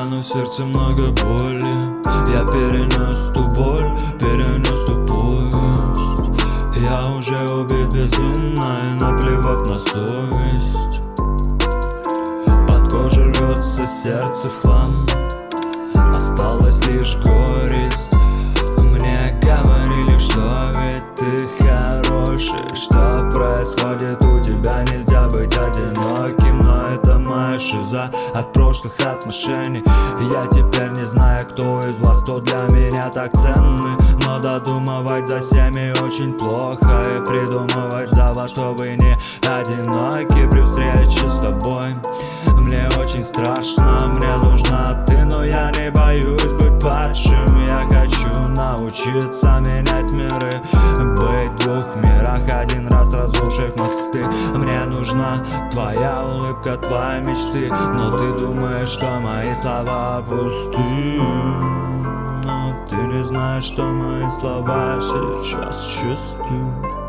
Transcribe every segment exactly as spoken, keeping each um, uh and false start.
но в сердце много боли. Я перенес ту боль, перенес ту поезд. Я уже убит безумно и наплевав на совесть. Под кожей рвется сердце в хлам, осталась лишь горесть. Мне говорили, что ведь ты хороший. Что происходит у тебя, нельзя быть одиноким. Но это моя шиза от прошлых отношений. Я теперь не знаю, кто из вас, кто для меня так ценный. Но додумывать за семьей очень плохо, и придумывать за вас, что вы не одиноки. При встрече с тобой мне очень страшно, мне нужна ты, но я не боюсь быть падшим. Я хочу научиться менять миры, быть в двух мирах, один раз разрушив мосты. Мне нужна твоя улыбка, твои мечты, но ты думаешь, что мои слова пусты. Но ты не знаешь, что мои слова сейчас чисты.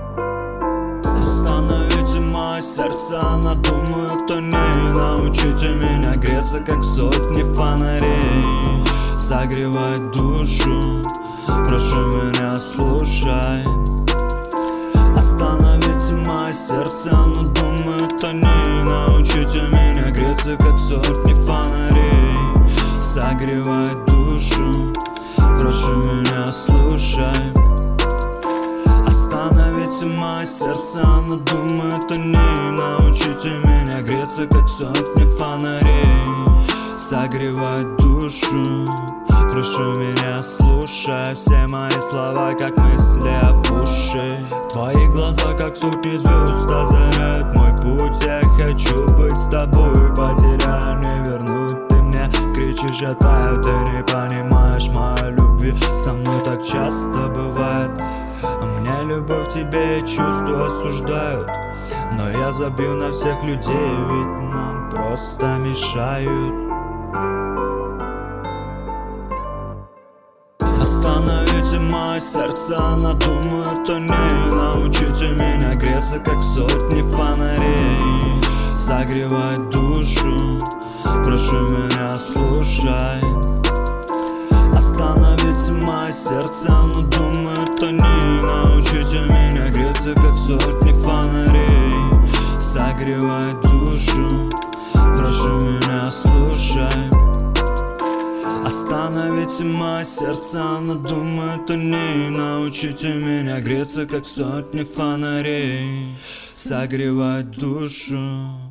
Остановите мое сердце, она думает о ней. Научите меня греться, как сотни фонарей. Согревать душу, прошу меня, слушай. Остановите мое сердце, оно думает о ней. Научите меня греться, как сотни фонарей. Согревать душу, прошу меня, слушай. Остановите мое сердце, оно думает о ней. Научите меня греться, как сотни фонарей. Согревать душу, прошу меня, слушай. Все мои слова, как мысли опуши. Твои глаза, как сотни звезд, озаряют мой путь. Я хочу быть с тобой, потеряю, не вернуть. Ты мне кричишь, я таю, ты не понимаешь моей любви. Со мной так часто бывает. А мне любовь к тебе и чувства осуждают. Но я забил на всех людей, ведь нам просто мешают. Остановите мое сердце, она думает о ней. Научите меня греться, как сотни фонарей. Согревать душу, прошу меня, слушай. Остановите мое сердце, оно думает о ней. Научите меня греться, как сотни фонарей. Согревать душу, прошу меня, слушай. Остановите мое сердце, оно думает о ней. Научите меня греться, как сотни фонарей. Согревать душу.